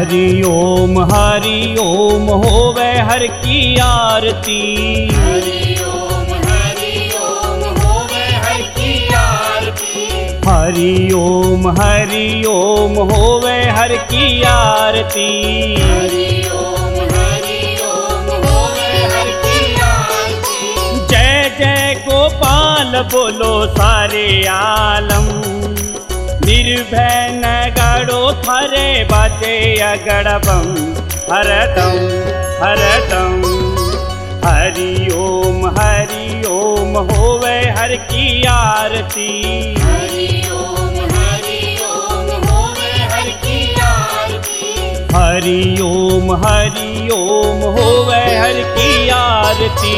हरि ओम होवे हर की आरती। हरि ओम होवे हर की आरती। हरि ओम होवे हर की आरती। हरि ओम होवे हर की आरती। जय जय गोपाल बोलो सारे आलम, निर्भय नगाड़ो थारे बाजे अगड़बम, हरदम हरदम। हरि ओम होवे हर की आरती। हरि ओम होवे हर की आरती। हरि ओम होवे हर की आरती।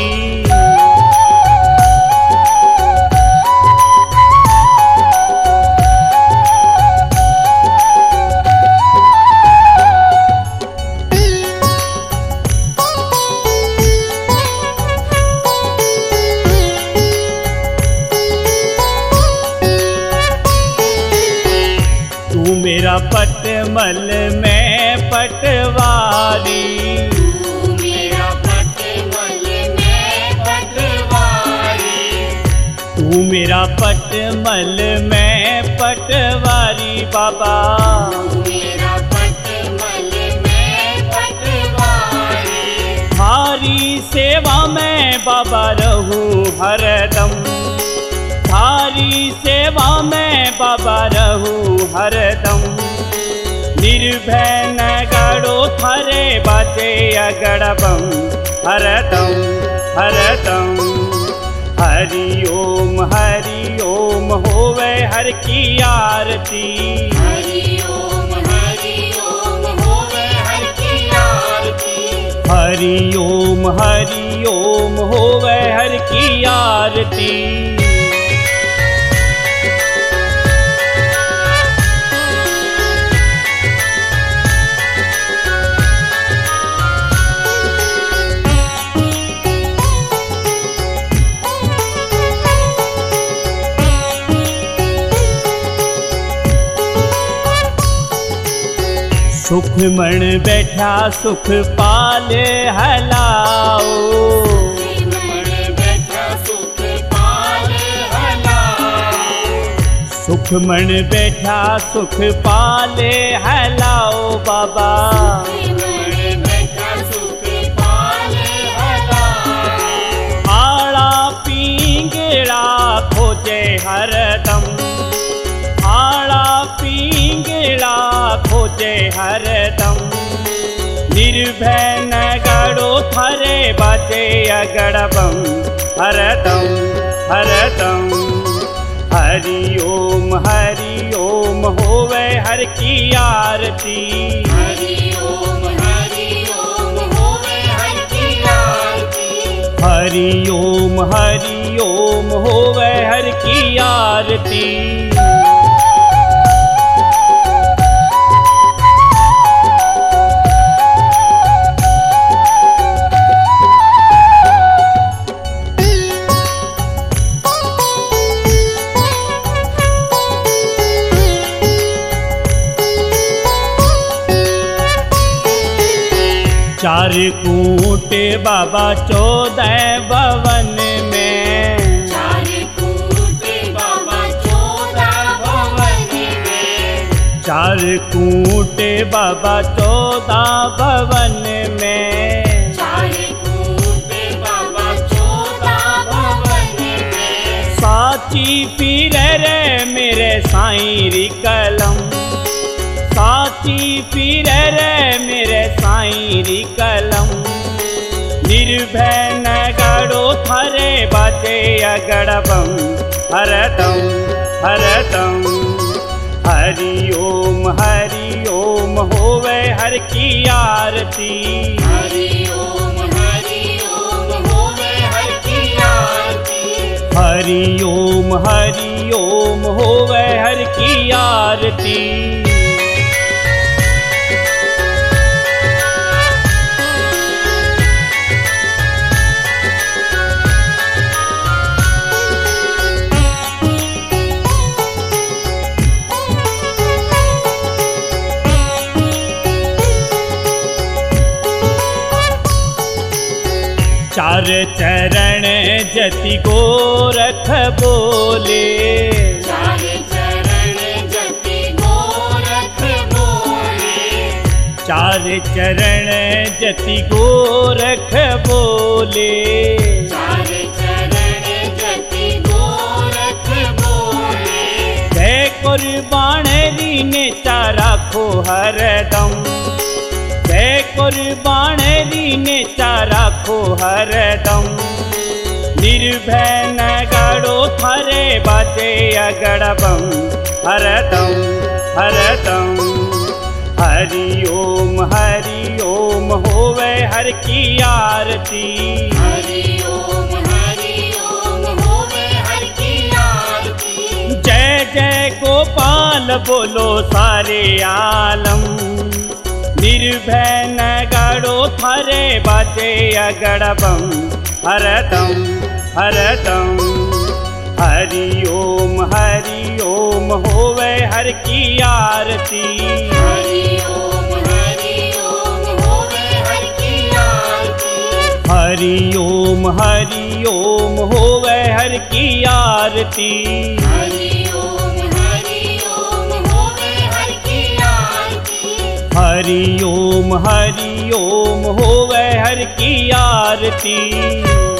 तू मेरा पटमल मैं पटवारी। तू मेरा पटमल मैं पटवारी। तू मेरा पटमल मैं पटवारी बाबा। तू मेरा पटमल मैं पटवारी। थारी सेवा में बाबा रहूं हरदम, थारी सेवा में बाबा रहूं हरदम। निर्भय नगाड़ो थारे बाजे अगड़बम, हरदम हरदम। हरि ओम होवे हर की आरती। हरि ओम होवे हर की आरती। हरि ओम होवे हर की आरती। सुख मन बैठा सुख पाले हलाओ। मन बैठा सुख पाले हलाओ। सुख मन बैठा सुख पाले हलाओ बाबा। मन बैठा सुख पाले हलाओ। आड़ा पिंगड़ा खोजे हरदम, आड़ा पिंगड़ा खोजे हरदम। निर्भय नगाड़ो थारे बाजे अगड़बम, हरदम हरदम। हरि ओम होवे हर की आरती। हरि ओम होवे हर की आरती। हरि ओम होवे हर की आरती। चार कूट बाबा 14 भवन में। चार कूट बाबा 14 भवन में। चार कूट बाबा 14 भवन में। चार कूट बाबा 14 भवन में। साची पीर रे मेरे साईं री कलम, साची पीर रे मेरे साईं री कलम। निर्भय नगाड़ो थारे बाजे अगड़बम, हरदम हरदम। हरि ओम होवे हर की आरती। हरि ओम होवे हर की आरती। हरि ओम होवे हर की आरती। चार चरण जति गोरख बोले, चार चरण जति गोरख बोले, चार चरण जति गोरख बोले, चार चरण जति गोरख बोले। जय कुर्बान रीने चाराखो हरदम, जय कुर्बान रीने चाराखो हरदम। निर्भय नगाड़ो थारे बाजे अगड़बम, हरदम हरदम। हरि ओम होवे हर की आरती, हरि ओम होवे हर की आरती। जय जय गोपाल बोलो सारे आलम। निर्भय नगाड़ो थारे बाजे अगड़बम, हरदम हरदम। हरि ओम होवे हर की आरती, हरि ओम होवे हर की आरती। हरि ओम होवे हर की आरती। हरि ओम होवे हर की आरती। हरि ओम होवे हर की आरती।